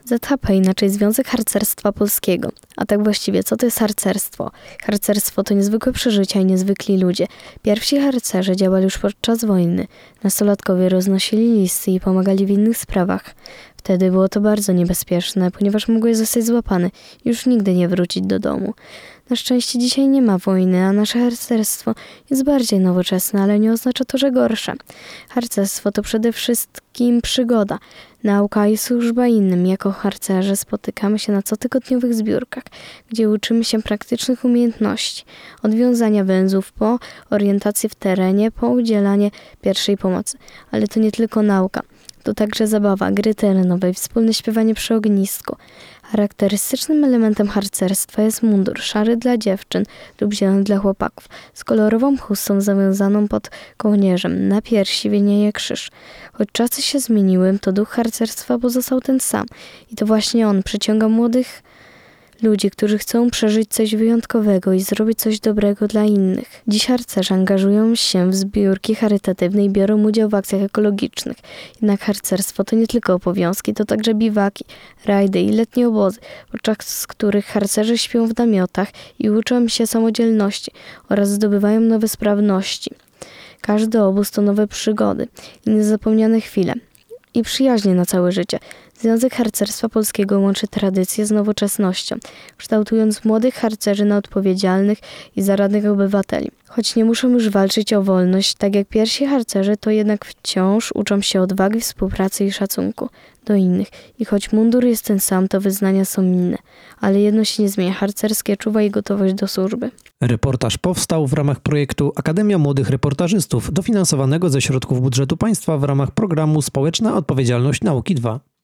ZHP, inaczej Związek Harcerstwa Polskiego. A tak właściwie, co to jest harcerstwo? Harcerstwo to niezwykłe przeżycia i niezwykli ludzie. Pierwsi harcerze działali już podczas wojny. Nastolatkowie roznosili listy i pomagali w innych sprawach. Wtedy było to bardzo niebezpieczne, ponieważ mogłeś zostać złapany i już nigdy nie wrócić do domu. Na szczęście dzisiaj nie ma wojny, a nasze harcerstwo jest bardziej nowoczesne, ale nie oznacza to, że gorsze. Harcerstwo to przede wszystkim przygoda, nauka i służba innym. Jako harcerze spotykamy się na cotygodniowych zbiórkach, gdzie uczymy się praktycznych umiejętności. Od wiązania węzłów po orientację w terenie, po udzielanie pierwszej pomocy. Ale to nie tylko nauka. To także zabawa, gry terenowe i wspólne śpiewanie przy ognisku. Charakterystycznym elementem harcerstwa jest mundur szary dla dziewczyn lub zielony dla chłopaków, z kolorową chustą zawiązaną pod kołnierzem. Na piersi widnieje krzyż. Choć czasy się zmieniły, to duch harcerstwa pozostał ten sam. I to właśnie on przyciąga młodych ludzi, którzy chcą przeżyć coś wyjątkowego i zrobić coś dobrego dla innych. Dziś harcerze angażują się w zbiórki charytatywne i biorą udział w akcjach ekologicznych. Jednak harcerstwo to nie tylko obowiązki, to także biwaki, rajdy i letnie obozy, podczas których harcerze śpią w namiotach i uczą się samodzielności oraz zdobywają nowe sprawności. Każdy obóz to nowe przygody i niezapomniane chwile i przyjaźnie na całe życie. Związek Harcerstwa Polskiego łączy tradycję z nowoczesnością, kształtując młodych harcerzy na odpowiedzialnych i zaradnych obywateli. Choć nie muszą już walczyć o wolność, tak jak pierwsi harcerze, to jednak wciąż uczą się odwagi, współpracy i szacunku do innych. I choć mundur jest ten sam, to wyznania są inne. Ale jedno się nie zmienia: harcerskie czuwa i gotowość do służby. Reportaż powstał w ramach projektu Akademia Młodych Reportażystów, dofinansowanego ze środków budżetu państwa w ramach programu Społeczna Odpowiedzialność Nauki 2.